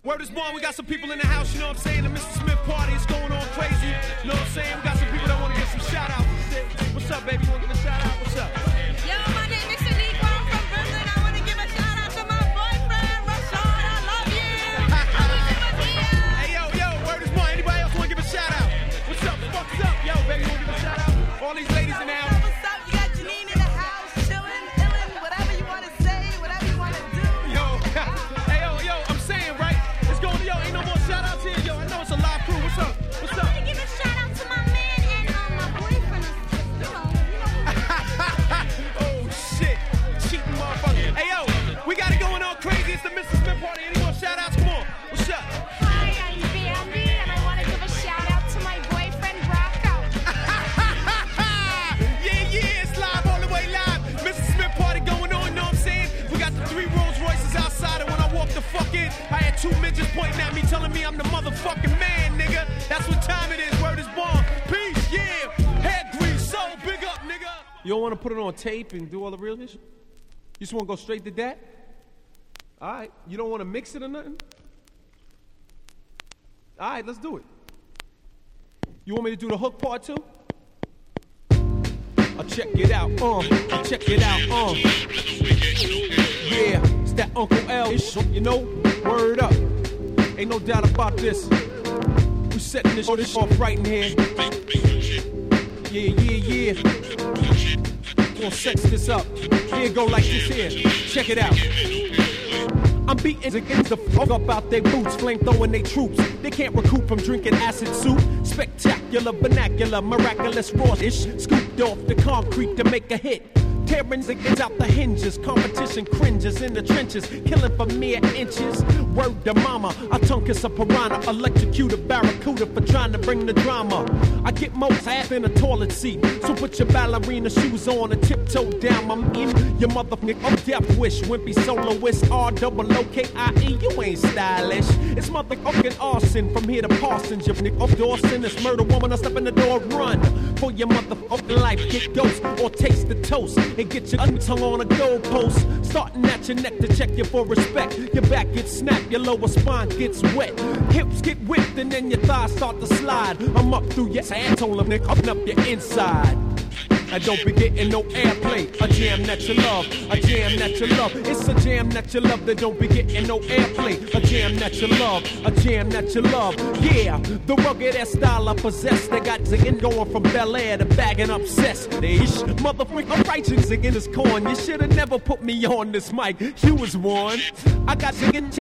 Word is born, we got some people in the house, you know what I'm saying? The Mr. Smith party is going on crazy. You know what I'm saying? We got some people that want to get some shout-outs and shit. What's up, baby? You want to give a shout-out? What's up? Yo, my name is Shaniqua. I'm from Brooklyn. I want to give a shout-out to my boyfriend, Rashad. I love you. I wish you was here. Hey, yo, word is born. Anybody else want to give a shout-out? What's up? What's up? Yo, baby, you want to give a shout-out? All these ladies in the house. What's up? You got Janine in the house, chilling, illin', whatever you want to say, whatever you want to do. Yo, hey, yo, I'm saying, right? It's going, yo, ain't no more shout-outs here. Yo, I know it's a live crew. What's up? What's I up? want to give a shout-out to my man and my boyfriend. Oh, shit. Cheating motherfucker. Hey, yo, we got it going on crazy. It's the Mr. Smith party. Any more shout-outs? Come on. What's up? Hi, I'm Bambi, and I want to give a shout-out to my boyfriend, Rocco. Yeah, it's live, all the way live. Mr. Smith party going on, you know what I'm saying? We got the 3 Rolls Royces outside, and when I walked the fuck in, I had 2 midgets pointing at me, telling me I'm the motherfucking man, nigga. That's what time it is. Word is born. Peace, yeah. Head grease, so big up, nigga. You don't want to put it on tape and do all the real shit? You just want to go straight to that? All right. You don't want to mix it or nothing? All right, let's do it. You want me to do the hook part too? I'll check it out, check it out, Yeah, it's that Uncle L-ish, you know, word up. Ain't no doubt about this. We setting this off right in here. Yeah. Gonna sex this up. Here go like this here. Check it out. I'm beating against the fuck up out their boots, flame throwing they troops. They can't recoup from drinking acid soup. Spectacular, vernacular, miraculous, raw-ish. Scooped off the concrete to make a hit. Tearing against out the hinges, competition cringes in the trenches, killing for mere inches. Word to mama, I tongue kiss a piranha, electrocute a barracuda for trying to bring the drama. I get most ass in a toilet seat, so put your ballerina shoes on and tiptoe down my mean. Your motherfucking death wish, wimpy soloist, R-O-O-K-I-E, you ain't stylish. It's motherfucking arson from here to Parsons, you nigga Dawson. It's murder woman, I step in the door, run for your motherfucking life, get ghost or taste the toast. And get your tongue on a goalpost. Starting at your neck to check you for respect. Your back gets snapped, your lower spine gets wet. Hips get whipped and then your thighs start to slide. I'm up through your asshole, nigga, open up your inside. I don't be getting no airplay. A jam that you love, a jam that you love. It's a jam that you love that don't be getting no airplay. A jam that you love, a jam that you love. Yeah, the rugged ass style I possess. They got ziggin' going from Bel Air to bagging up cess. Motherfucker, righteous again is corn. You shoulda never put me on this mic. You was warned. I got ziggin'